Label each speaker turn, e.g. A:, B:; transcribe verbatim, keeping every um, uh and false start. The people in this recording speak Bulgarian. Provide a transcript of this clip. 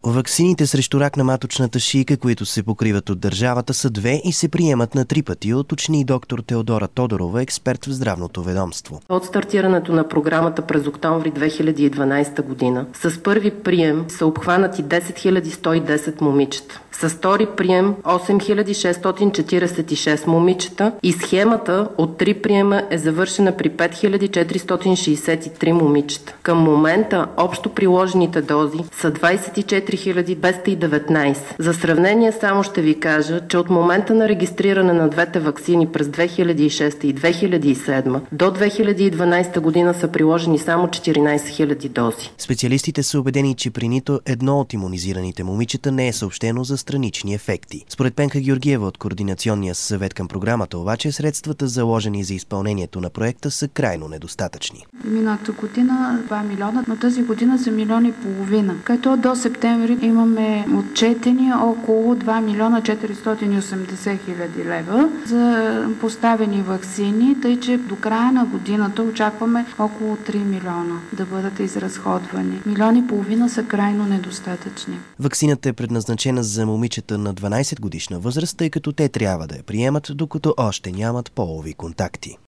A: Ваксините срещу рак на маточната шийка, които се покриват от държавата, са две и се приемат на три пъти, уточни доктор Теодора Тодорова, експерт в здравното ведомство.
B: От стартирането на програмата през октомври две хиляди и дванадесета година с първи прием са обхванати десет хиляди сто и десет момичета. С втори прием осем хиляди шестстотин четиридесет и шест момичета и схемата от три приема е завършена при пет хиляди четиристотин шейсет и три момичета. Към момента общо приложените дози са двадесет и четири хиляди двеста и деветнадесет. За сравнение само ще ви кажа, че от момента на регистриране на двете ваксини през две хиляди и шеста и две хиляди и седма до две хиляди и дванадесета година са приложени само четиринадесет хиляди дози.
A: Специалистите са убедени, че при нито едно от имунизираните момичета не е съобщено за странични ефекти. Според Пенка Георгиева от Координационния съвет към програмата, обаче средствата, заложени за изпълнението на проекта, са крайно недостатъчни.
C: Миналата година два милиона, но тази година са милион и половина. Като до септември имаме отчетени около два милиона четиристотин и осемдесет хиляди лева за поставени ваксини, тъй че до края на годината очакваме около три милиона да бъдат изразходвани. Милион и половина са крайно недостатъчни.
A: Ваксината е предназначена за момичета на дванадесет годишна възраст, тъй като те трябва да я приемат, докато още нямат полови контакти.